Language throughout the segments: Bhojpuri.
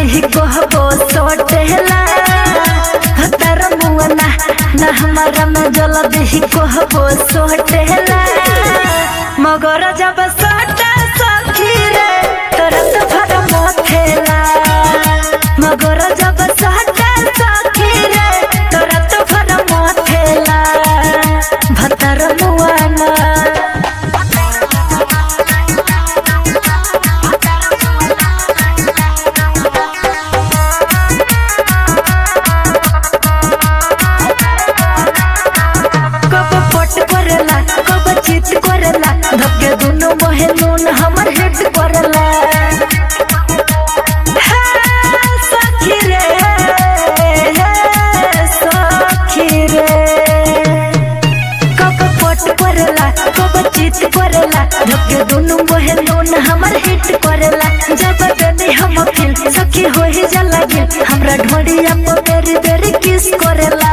देही कहबो सोटेला भतर मुआना ना हमारा में जल देही कहबो सोटेला मगर जब सोटा सखी रे तुरंत भर मोथेला मगर जब सोटा सखी रे तुरंत भर मोथेला भतर मुआना चित करला धक्के दोनों मोहे नून हमर हिट करला सखी रे कब पट करला कब चित करला धक्के दोनों मोहे नून हमर हिट करला जब देनी हम फिल सखी हो ही जला गिल हमरा ढोड़िया पे बेरी बेरी किस करला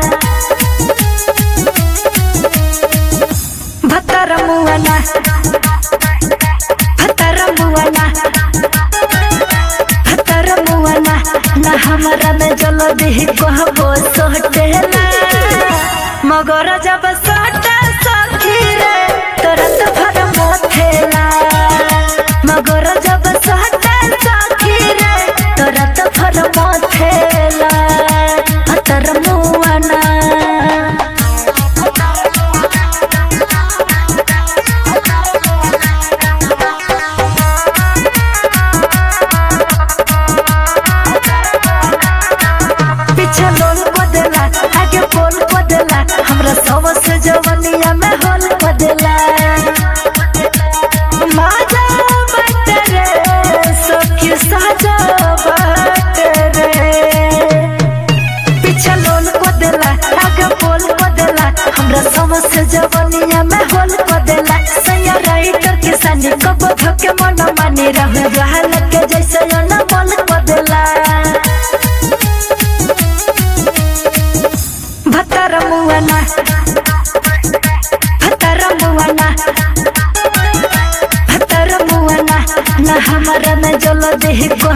भतर मुआना ना हमारा में जल देही कहबो सोटेला मगर जब सोटा सखी रे तुरंत भर मोथेला मगर जब सोटा सखी रे तुरंत भर मोथेला भतर मुआना हमरा सबस जवनिया में होल बदला माजा बटरे सखी साजा बटरे पीछा लोल बदला आगे बोल बदला हमरा सबस जवनिया में होल बदला सैया राइटर के सानी कब धके मन मानी रहे जहाल के जैसे न बोल बदला भतर मुआना ना हमारा में जल देही